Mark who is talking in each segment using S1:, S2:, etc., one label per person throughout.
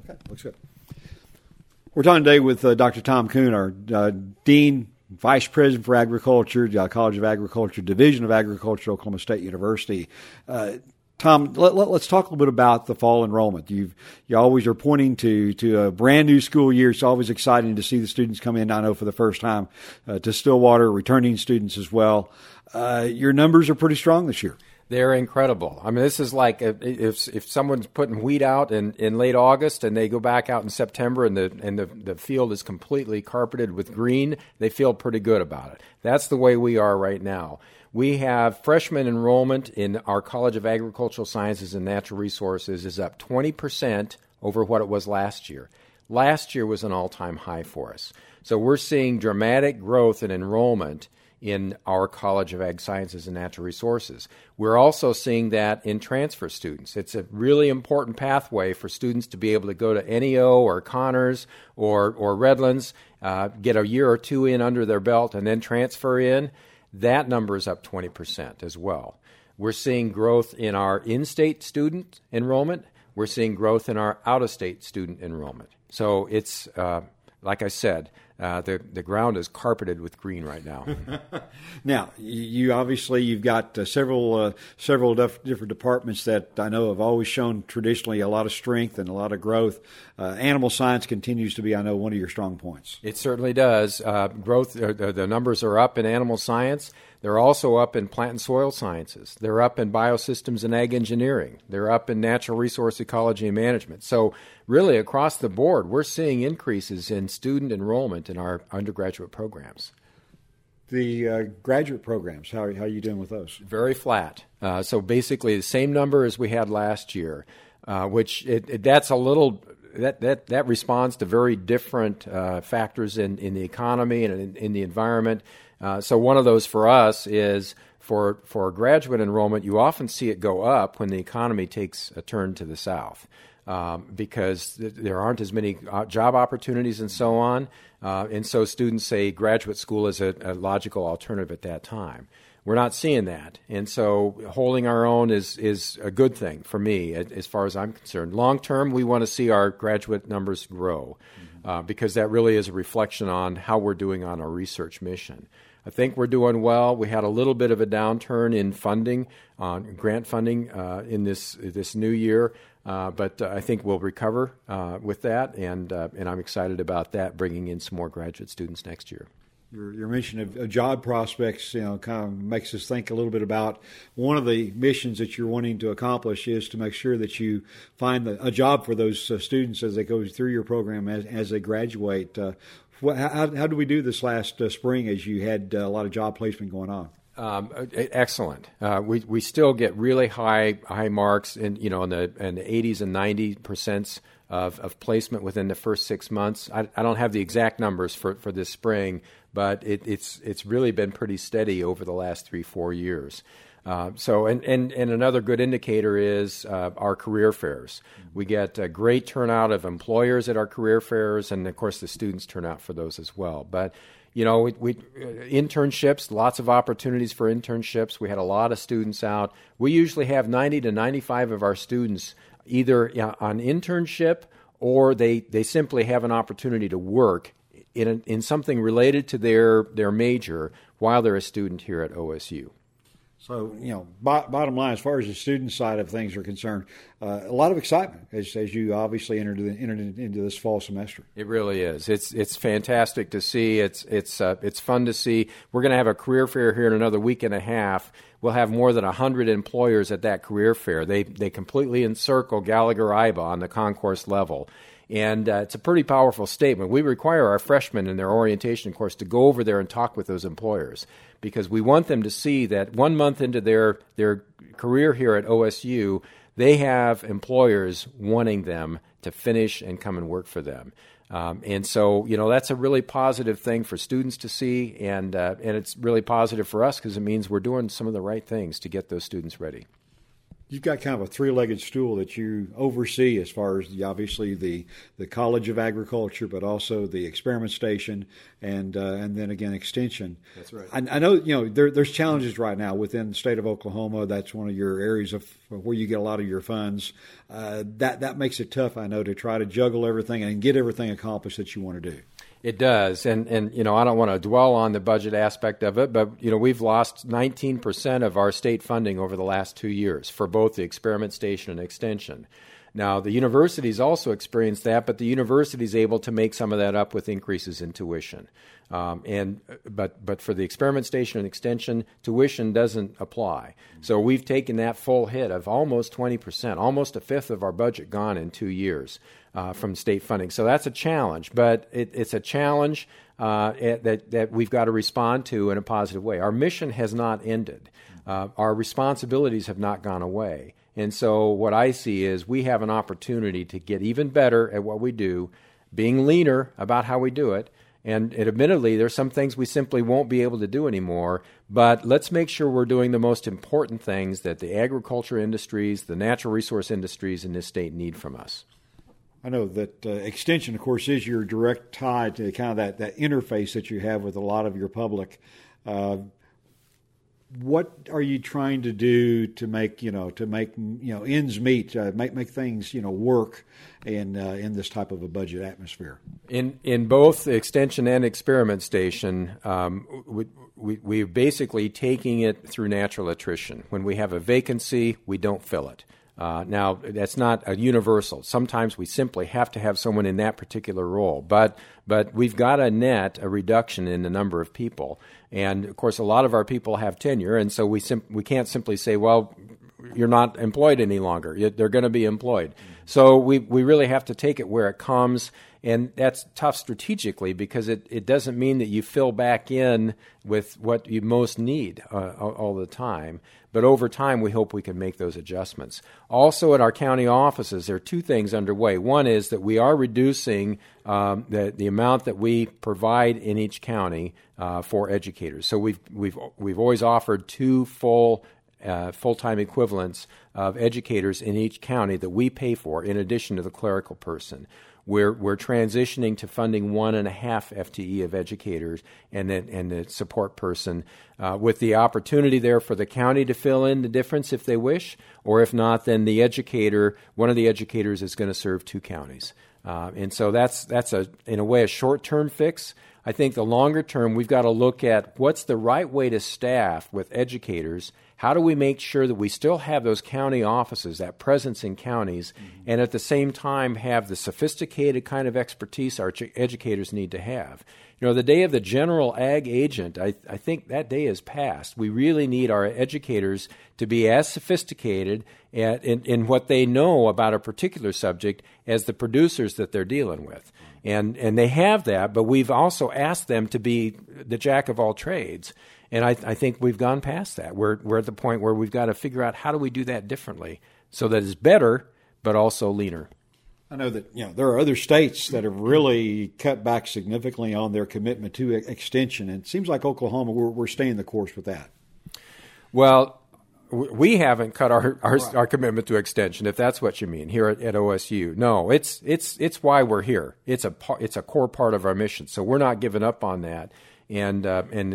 S1: Okay, looks good. We're talking today with Dr. Tom Kuhn, our Dean, Vice President for Agriculture, College of Agriculture, Division of Agriculture, Oklahoma State University. Tom, let's talk a little bit about the fall enrollment. You always are pointing to a brand new school year. It's always exciting to see the students come in, I know, for the first time to Stillwater, returning students as well. Your numbers are pretty strong this year.
S2: They're incredible. I mean, this is like if someone's putting wheat out in late August and they go back out in September and the field is completely carpeted with green, they feel pretty good about it. That's the way we are right now. We have freshman enrollment in our College of Agricultural Sciences and Natural Resources is up 20% over what it was last year. Last year was an all-time high for us. So we're seeing dramatic growth in enrollment in our College of Ag Sciences and Natural Resources. We're also seeing that in transfer students. It's a really important pathway for students to be able to go to NEO or Connors or Redlands, get a year or two in under their belt, and then transfer in. That number is up 20% as well. We're seeing growth in our in-state student enrollment. We're seeing growth in our out-of-state student enrollment. So it's, like I said, the ground is carpeted with green right now.
S1: Now, you've got several different departments that I know have always shown traditionally a lot of strength and a lot of growth. Animal science continues to be, I know, one of your strong points.
S2: It certainly does. Growth. The numbers are up in animal science. They're also up in plant and soil sciences. They're up in biosystems and ag engineering. They're up in natural resource ecology and management. So really across the board, we're seeing increases in student enrollment in our undergraduate programs.
S1: The graduate programs, how are you doing with those?
S2: Very flat. So basically the same number as we had last year, which that's a little... That responds to very different factors in the economy and in the environment. So one of those for us is for graduate enrollment, you often see it go up when the economy takes a turn to the south because there aren't as many job opportunities and so on. And so students say graduate school is a logical alternative at that time. We're not seeing that. And so holding our own is a good thing for me as far as I'm concerned. Long term, we want to see our graduate numbers grow because that really is a reflection on how we're doing on our research mission. I think we're doing well. We had a little bit of a downturn in funding, grant funding in this new year, but I think we'll recover with that, and I'm excited about that, bringing in some more graduate students next year.
S1: Your mention of job prospects, kind of makes us think a little bit about one of the missions that you're wanting to accomplish is to make sure that you find a job for those students as they go through your program as they graduate. How do we do this last spring as you had a lot of job placement going on?
S2: Excellent. We still get really high marks in the 80s and 90% of placement within the first 6 months. I don't have the exact numbers for this spring, but it's really been pretty steady over the last 3-4 years. So another good indicator is our career fairs. We get a great turnout of employers at our career fairs, and of course the students turn out for those as well. But we internships, lots of opportunities for internships. We had a lot of students out. We usually have 90 to 95 of our students either on internship or they simply have an opportunity to work in something related to their major while they're a student here at OSU.
S1: So, bottom line, as far as the student side of things are concerned, a lot of excitement as you obviously entered into this fall semester.
S2: It really is. It's fantastic to see. It's fun to see. We're going to have a career fair here in another week and a half. We'll have more than 100 employers at that career fair. They completely encircle Gallagher-Iba on the concourse level. And it's a pretty powerful statement. We require our freshmen in their orientation course to go over there and talk with those employers because we want them to see that 1 month into their career here at OSU, they have employers wanting them to finish and come and work for them. And so, that's a really positive thing for students to see, and it's really positive for us because it means we're doing some of the right things to get those students ready.
S1: You've got kind of a three-legged stool that you oversee as far as obviously the College of Agriculture, but also the experiment station and then again Extension.
S2: That's right.
S1: I know there's challenges right now within the state of Oklahoma. That's one of your areas of where you get a lot of your funds. That makes it tough, I know, to try to juggle everything and get everything accomplished that you want to do.
S2: It does, and I don't want to dwell on the budget aspect of it, but we've lost 19% of our state funding over the last 2 years for both the experiment station and extension. Now, the universities also experienced that, but the university is able to make some of that up with increases in tuition. But for the experiment station and extension, tuition doesn't apply. So we've taken that full hit of almost 20%, almost a fifth of our budget gone in 2 years from state funding. So that's a challenge, but it's a challenge that we've got to respond to in a positive way. Our mission has not ended. Our responsibilities have not gone away. And so what I see is we have an opportunity to get even better at what we do, being leaner about how we do it. And admittedly, there's some things we simply won't be able to do anymore, but let's make sure we're doing the most important things that the agriculture industries, the natural resource industries in this state need from us.
S1: I know that Extension, of course, is your direct tie to kind of that interface that you have with a lot of your public. What are you trying to do to make ends meet, make things work in this type of a budget atmosphere?
S2: In both the extension and experiment station, we're basically taking it through natural attrition. When we have a vacancy, we don't fill it. Now, that's not a universal. Sometimes we simply have to have someone in that particular role. But we've got a reduction in the number of people. And, of course, a lot of our people have tenure, and so we can't simply say, well, you're not employed any longer. They're going to be employed. So we really have to take it where it comes, and that's tough strategically because it doesn't mean that you fill back in with what you most need all the time. But over time, we hope we can make those adjustments. Also, at our county offices, there are two things underway. One is that we are reducing the amount that we provide in each county for educators. So we've always offered two full-time equivalents of educators in each county that we pay for, in addition to the clerical person. We're transitioning to funding 1.5 FTE of educators and the support person, with the opportunity there for the county to fill in the difference if they wish, or if not, then one of the educators is going to serve two counties. And so that's in a way a short-term fix. I think the longer term, we've got to look at what's the right way to staff with educators. How do we make sure that we still have those county offices, that presence in counties, and at the same time have the sophisticated kind of expertise our educators need to have? The day of the general ag agent, I think that day is past. We really need our educators to be as sophisticated in what they know about a particular subject as the producers that they're dealing with. And they have that, but we've also asked them to be the jack of all trades. And I think we've gone past that. We're at the point where we've got to figure out how do we do that differently so that it's better but also leaner.
S1: I know that there are other states that have really cut back significantly on their commitment to extension, and it seems like Oklahoma we're staying the course with that.
S2: Well, we haven't cut our commitment to extension, if that's what you mean, here at OSU. No, it's why we're here. It's a core part of our mission, so we're not giving up on that. And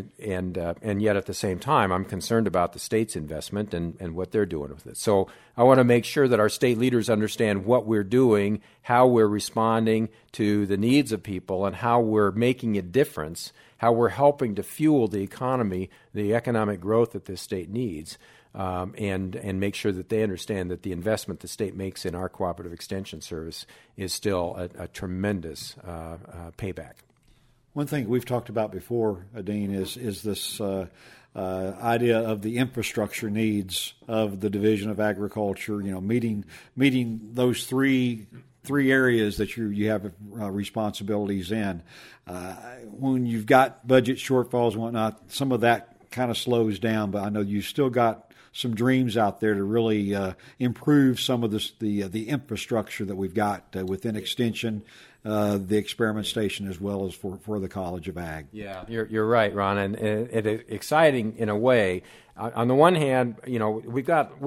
S2: yet at the same time, I'm concerned about the state's investment and what they're doing with it. So I want to make sure that our state leaders understand what we're doing, how we're responding to the needs of people, and how we're making a difference, how we're helping to fuel the economy, the economic growth that this state needs, and make sure that they understand that the investment the state makes in our cooperative extension service is still a tremendous payback.
S1: One thing we've talked about before, Dean, is this idea of the infrastructure needs of the Division of Agriculture. Meeting those three areas that you have responsibilities in. When you've got budget shortfalls and whatnot, some of that kind of slows down. But I know you still got some dreams out there to really improve some of the infrastructure that we've got within Extension, the experiment station, as well as for the College of Ag.
S2: Yeah, you're right, Ron, and it's exciting in a way. On the one hand,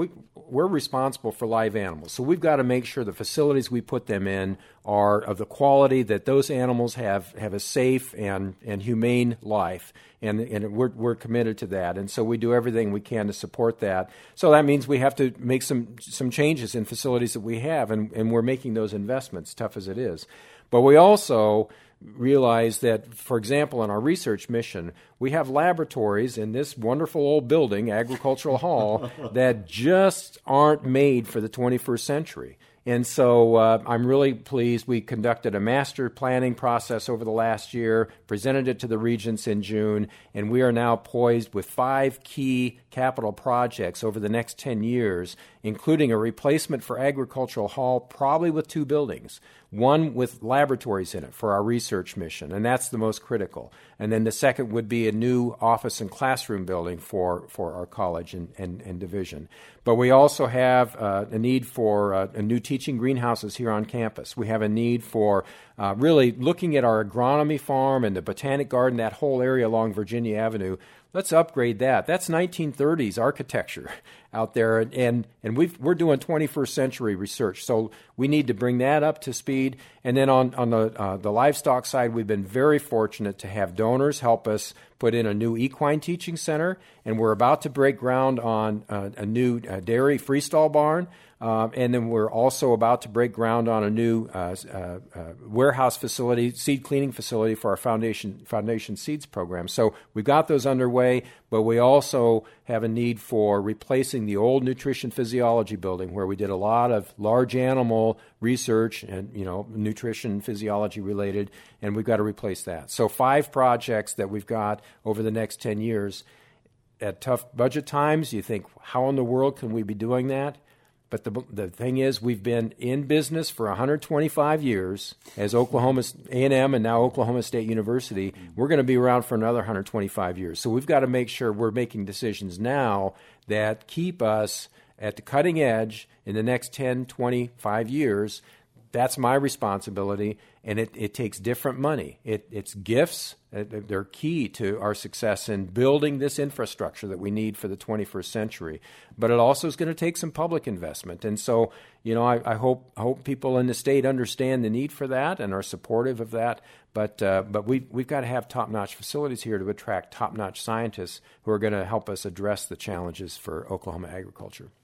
S2: we're responsible for live animals. So we've got to make sure the facilities we put them in are of the quality that those animals have a safe and humane life. And we're committed to that. And so we do everything we can to support that. So that means we have to make some changes in facilities that we have, and we're making those investments, tough as it is. But we also realize that, for example, in our research mission, we have laboratories in this wonderful old building, Agricultural Hall, that just aren't made for the 21st century. And so I'm really pleased. We conducted a master planning process over the last year, presented it to the regents in June, and we are now poised with 5 key capital projects over the next 10 years, including a replacement for Agricultural Hall, probably with 2 buildings, one with laboratories in it for our research mission, and that's the most critical. And then the second would be a new office and classroom building for our college and division. But we also have a need for a new teaching greenhouses here on campus. We have a need for really looking at our agronomy farm and the botanic garden, that whole area along Virginia Avenue. Let's upgrade that. That's 1930s architecture out there, and we're doing 21st century research. So we need to bring that up to speed. And then on the livestock side, we've been very fortunate to have donors help us put in a new equine teaching center, and we're about to break ground on a new dairy freestall barn. And then we're also about to break ground on a new warehouse facility, seed cleaning facility for our Foundation Seeds program. So we've got those underway, but we also have a need for replacing the old nutrition physiology building where we did a lot of large animal research and, nutrition physiology related, and we've got to replace that. So 5 projects that we've got over the next 10 years. At tough budget times, you think, how in the world can we be doing that? But the thing is, we've been in business for 125 years as Oklahoma A&M and now Oklahoma State University. We're going to be around for another 125 years. So we've got to make sure we're making decisions now that keep us at the cutting edge in the next 10, 25 years. That's my responsibility, and it takes different money. It's gifts. They're key to our success in building this infrastructure that we need for the 21st century. But it also is going to take some public investment. And so, I hope people in the state understand the need for that and are supportive of that. But we've got to have top-notch facilities here to attract top-notch scientists who are going to help us address the challenges for Oklahoma agriculture.